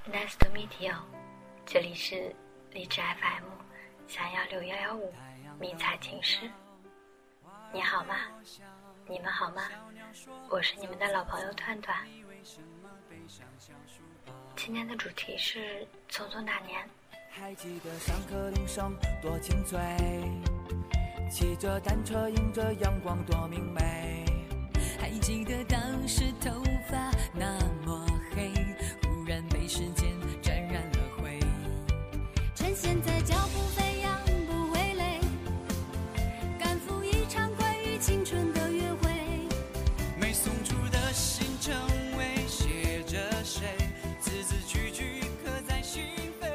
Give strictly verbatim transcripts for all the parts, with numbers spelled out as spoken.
Nice to meet you， 这里是荔枝 F M 三幺六幺幺五迷彩情诗。你好吗？你们好吗？我是你们的老朋友团团。今天的主题是匆匆那年。 还记得上课铃声多清脆，骑着单车迎着阳光多明媚，还记得当时头发那么黑，忽然被时间沾染了灰，趁现在脚步飞扬不会累，赶赴一场关于青春的约会，没送出的信成为写着谁，字字句句刻在心扉。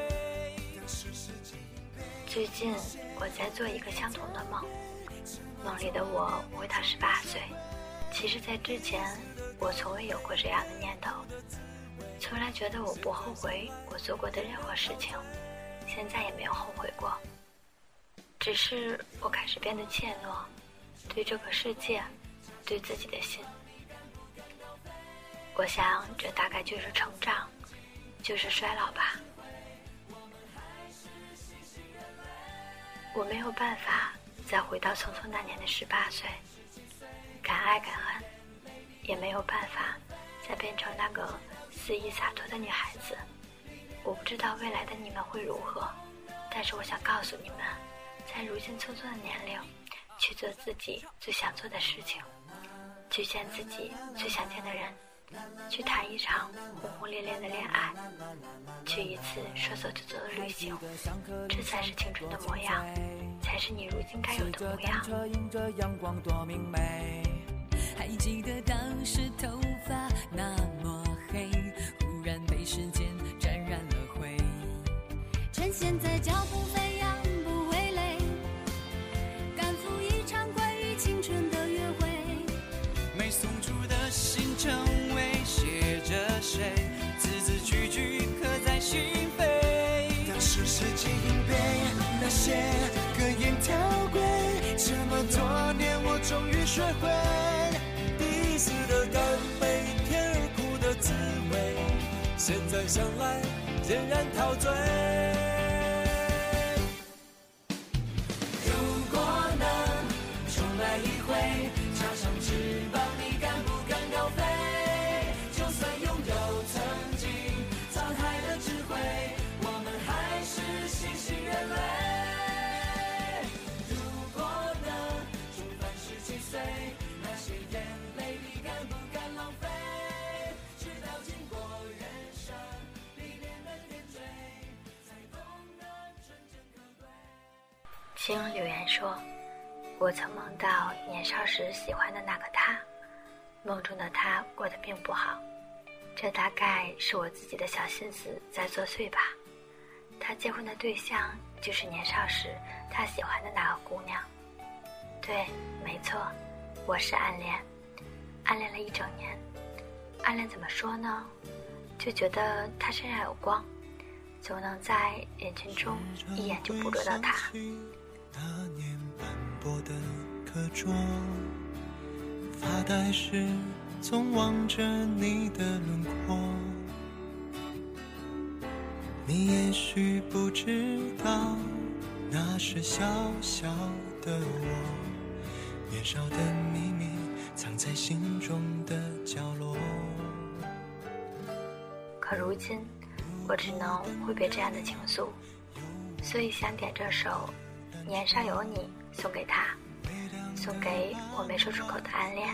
最近我在做一个相同的梦，梦里的我回到十八岁。其实在之前我从未有过这样的念头，从来觉得我不后悔我做过的任何事情，现在也没有后悔过。只是我开始变得怯懦，对这个世界，对自己的心。我想这大概就是成长，就是衰老吧。我没有办法再回到匆匆那年的十八岁，敢爱敢恨，也没有办法再变成那个肆意洒脱的女孩子。我不知道未来的你们会如何，但是我想告诉你们，在如今匆匆的年龄，去做自己最想做的事情，去见自己最想见的人，去谈一场轰轰烈烈的恋爱，去一次说走就走的旅行，这才是青春的模样，才是你如今该有的模样。 迎着阳光多明媚，还记得当时头发那么黑，忽然被时间沾染了灰，趁现在脚步飞扬不会累，赶赴一场关于青春的约会，没送出的信成为写着谁，字字句句刻在心扉。当时世纪应被那些个烟条轨，这么多年我终于学会第一次的甘美，甜而苦的滋味，现在想来仍然陶醉。如果能重来一回，插上翅膀你敢不敢高飞，就算拥有曾经沧海的智慧，我们还是悻悻然泪。如果能重返十七岁，那些眼泪你敢不敢浪费，直到经过人生历练的点缀，才懂得真正可贵。 青留言说，我曾梦到年少时喜欢的那个他，梦中的他过得并不好，这大概是我自己的小心思在作祟吧。他结婚的对象就是年少时他喜欢的那个姑娘。对，没错，我是暗恋，暗恋了一整年。暗恋怎么说呢？就觉得他身上有光，总能在人群中一眼就捕捉到他。 那年斑驳的课桌，发呆时总望着你的轮廓，你也许不知道，那是小小的我，年少的秘密藏在心中的角落。 可如今我只能挥别这样的情愫，所以想点这首年少有你送给他，送给我没说出口的暗恋。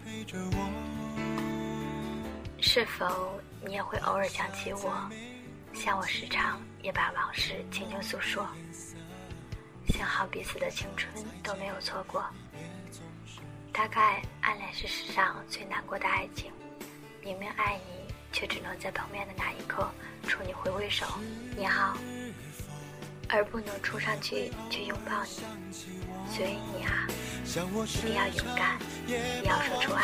是否你也会偶尔想起我，像我时常也把往事轻轻诉说。幸好彼此的青春都没有错过。大概暗恋是世上最难过的爱情，明明爱你，却只能在碰面的那一刻冲你挥挥手你好，而不能冲上去去拥抱你。所以你啊，一定要勇敢，也要说出爱。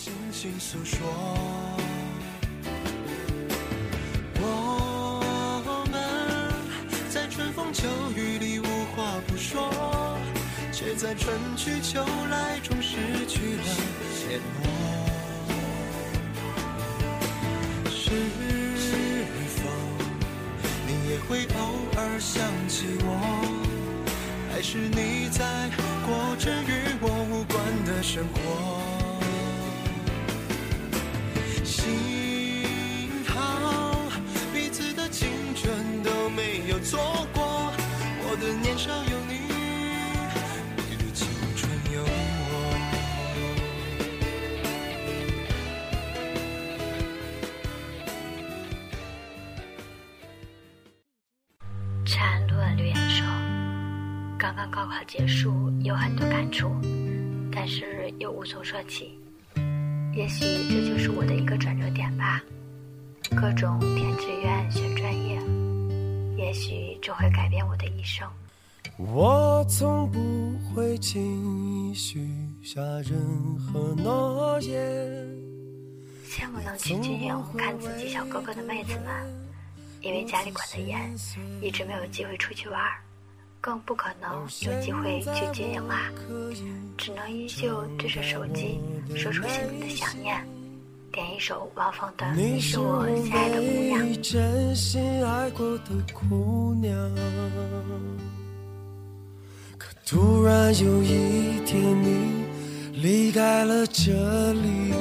我们在春风秋雨里无话不说，却在春去秋来中失去了联络。是否会偶尔想起我，还是你在过着与我无关的生活。幸好彼此的青春都没有错过，我的年少有你，你的青春有我。 陈陆恩留言说，刚刚高考结束，有很多感触，但是又无从说起。也许这就是我的一个转折点吧，各种填志愿选专业，也许这会改变我的一生。 我从不会轻易许下任何诺言。 羡慕能去军营看自己小哥哥的妹子们，因为家里管得严，一直没有机会出去玩，更不可能有机会去军营啊，只能依旧对着手机说出心里的想念，点一首汪峰的《你是我心爱的姑娘》。 你真心爱过的姑娘，可突然有一天你离开了这里，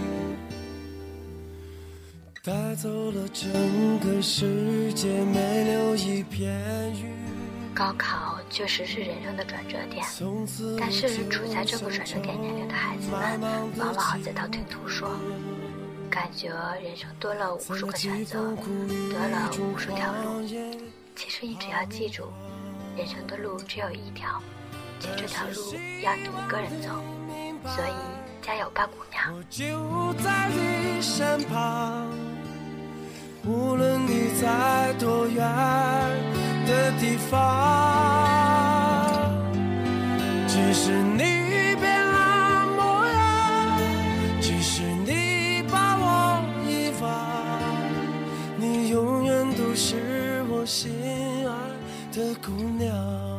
带走了整个世界，没留一片云。 高考确实是人生的转折点，但是处在这个转折点年龄的孩子们往往在道听途说，感觉人生多了无数个选择，得了无数条路。其实你只要记住，人生的路只有一条，且这条路要你一个人走，所以加油吧，姑娘。 我就在你身旁，无论你在多远的地方，只是你变了模样，只是你把我遗忘，你永远都是我心爱的姑娘。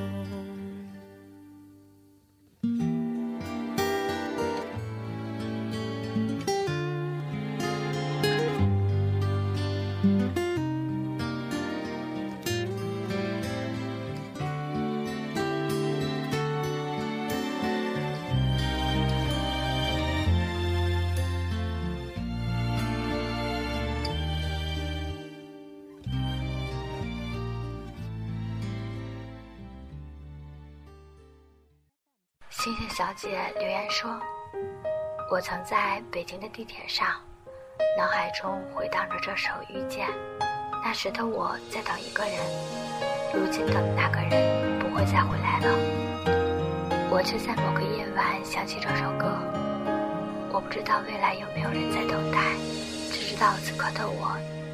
星星小姐留言说，我曾在北京的地铁上，脑海中回荡着这首《遇见》，那时的我在等一个人，如今等的那个人不会再回来了，我却在某个夜晚想起这首歌。我不知道未来有没有人在等待，只知道此刻的我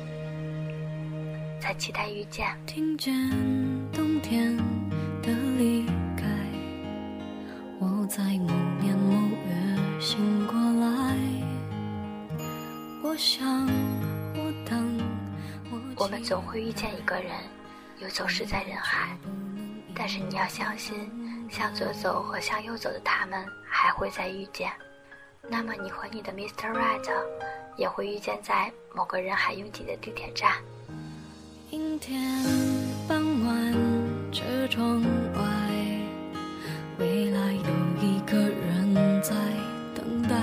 在期待遇见。 听见冬天的离开，我在某年某月醒过来，我想我等我我们总会遇见一个人，游走失在人海，但是你要相信，向左走和向右走的他们还会再遇见。那么你和你的 Mister Right 也会遇见在某个人海拥挤的地铁站。 阴天傍晚，车窗外，未来有一个人在等待，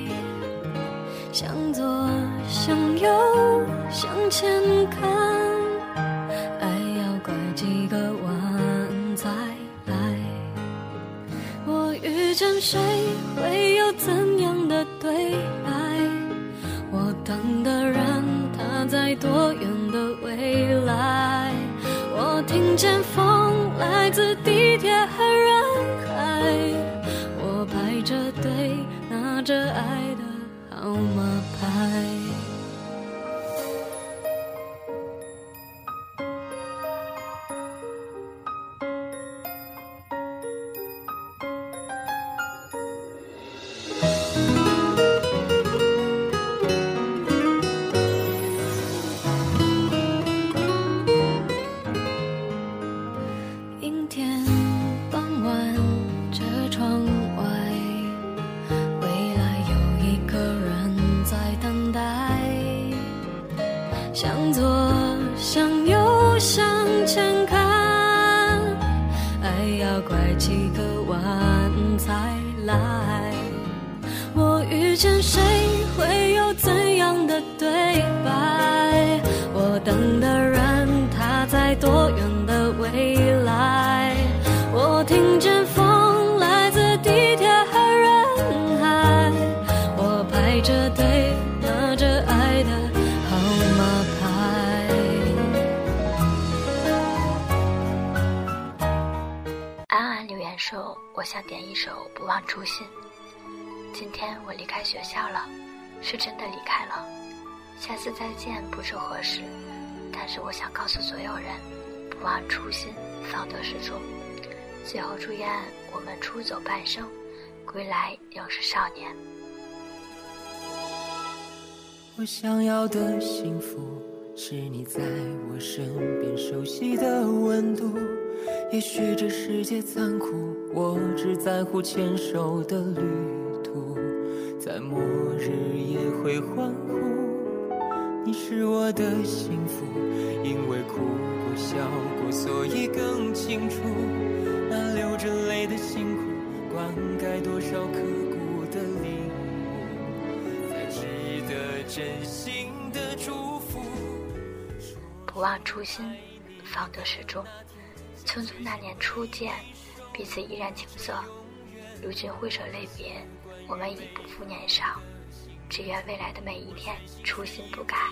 向左向右向前看，爱要拐几个弯才来。我遇见谁会有怎样的对白，我等的人他在多远的未来，我听见风来自地铁和人海，我排着队拿着爱的号码牌。阴天傍晚，车窗外，未来有一个人在等待，向左向右向等的人他在多远的未来，我听见风来自地铁和人海，我排着队拿着爱的号码牌。安安留言说，我想点一首《不忘初心》。今天我离开学校了，是真的离开了，下次再见不是合适，但是我想告诉所有人，不忘初心，方得始终。最后祝愿我们出走半生，归来仍是少年。 我想要的幸福是你在我身边熟悉的温度，也许这世界残酷，我只在乎牵手的旅途，在末日也会欢呼。你是我的幸福，因为哭过笑过，所以更清楚那流着泪的辛苦，灌溉多少刻骨的领悟，才值得真心的祝福。 不忘初心，方得始终。匆匆那年初见，彼此依然青涩，如今挥手泪别，我们已不复年少。只愿未来的每一天，初心不改。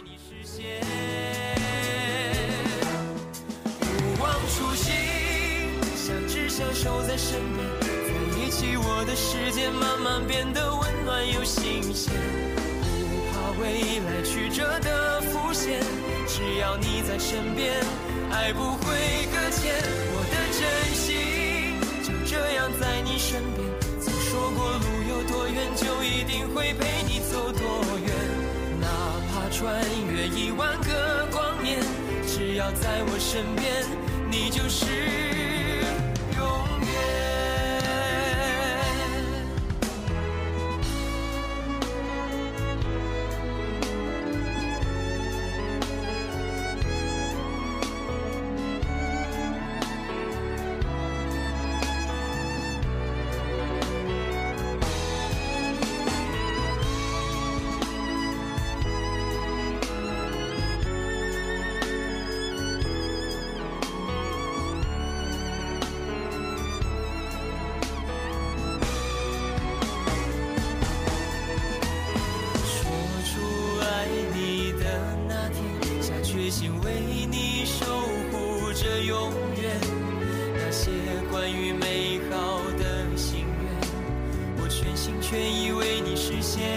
不忘初心，相知相守在身边，在一起我的世界慢慢变得温暖又新鲜。不怕未来曲折的浮现，只要你在身边，爱不会搁浅。我的真心就这样在你身边，曾说过路有多远，就一定会陪你走多远。哪怕穿越一万个光年，只要在我身边，你就是永远。为你守护着永远，那些关于美好的心愿，我全心全意为你实现。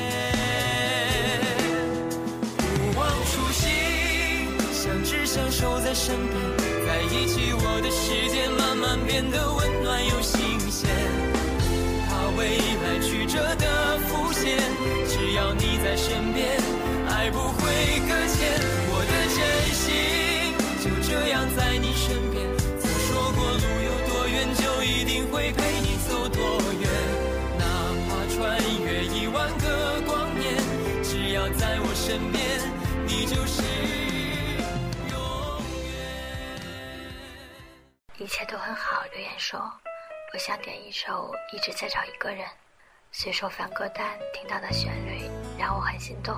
不忘初心，相知相守在身边，在一起我的世界慢慢变得温暖又新鲜。不怕未来曲折的浮现，只要你在身边，爱不会搁浅。我的真心就这样在你身边，曾说过路有多远，就一定会陪你走多远。哪怕穿越一万个光年，只要在我身边，你就是永远。 一切都很好，留言说，我想点一首一直在找一个人，随手翻歌单听到的旋律让我很心动。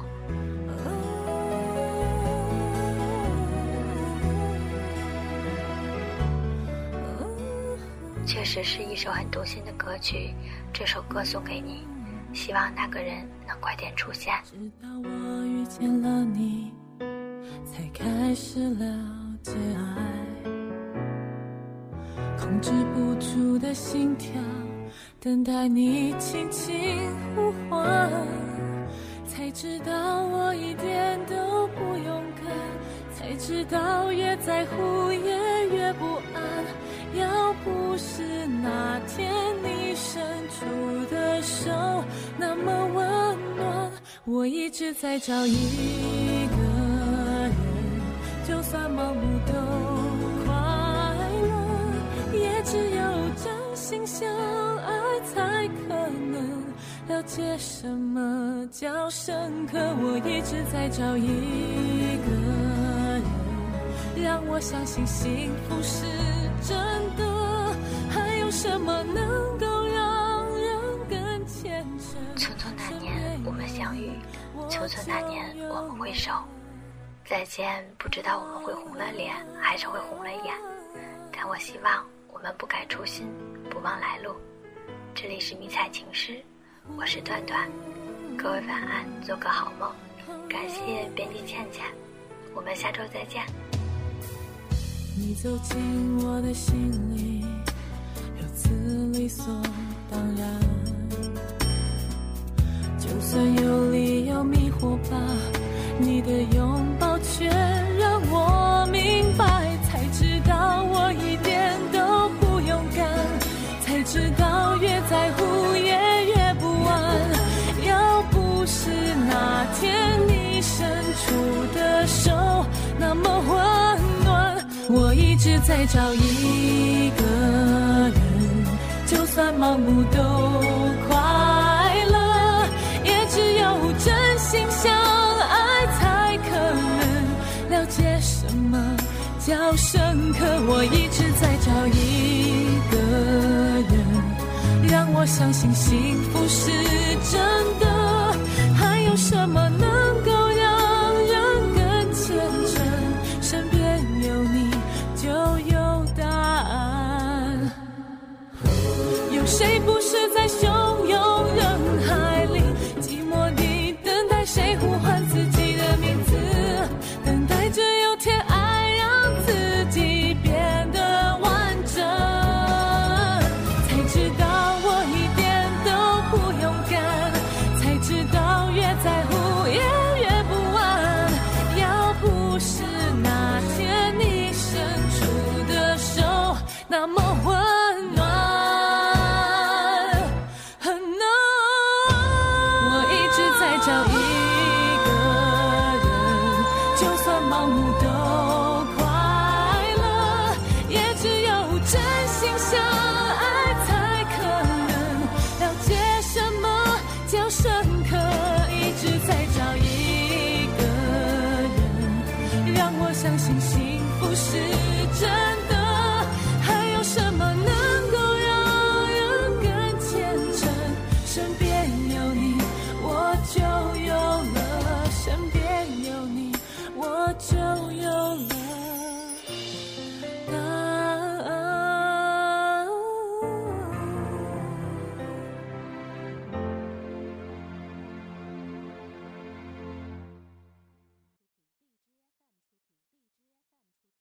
确实是一首很动心的歌曲，这首歌送给你，希望那个人能快点出现。 直到我遇见了你，才开始了解爱，控制不住的心跳，等待你轻轻呼唤，才知道我一点都不勇敢，才知道越在乎也越不安。要不是那天你伸出的手那么温暖，我一直在找一个人，就算盲目都快乐，也只有真心相爱才可能了解什么叫深刻。我一直在找一个人，让我相信幸福是真的，还有什么能够让人更虔诚？ 匆匆那年我们相遇，匆匆那年我们挥手， 再见，不知道我们会红了脸还是会红了眼，但我希望我们不改初心，不忘来路。这里是迷彩情诗，我是段段，各位晚安，做个好梦。感谢编辑倩倩，我们下周再见。 你走进我的心里，如此理所当然，就算有理由迷惑吧，你的拥抱却让我明白，才知道我一点都不勇敢，才知道越在乎也越不安。要不是那天你伸出的手那么温暖，我一直在找一个人，就算盲目都快乐，也只有真心相爱才可能了解什么叫深刻。我一直在找一个人，让我相信幸福是真的，还有什么能够让人更虔诚？身边有你就有答案。有谁不是在汹涌人海里，寂寞地等待谁呼唤自己的名字，等待着有天爱让自己变得完整，才知道我一点都不勇敢，才知道越在乎也越不安。要不是那天你伸出的手那么温暖，我一直在找一个人，就算盲目都快乐，也只有真心相爱才可能了解什么叫深刻。一直在找一个人，让我相信幸福是真的。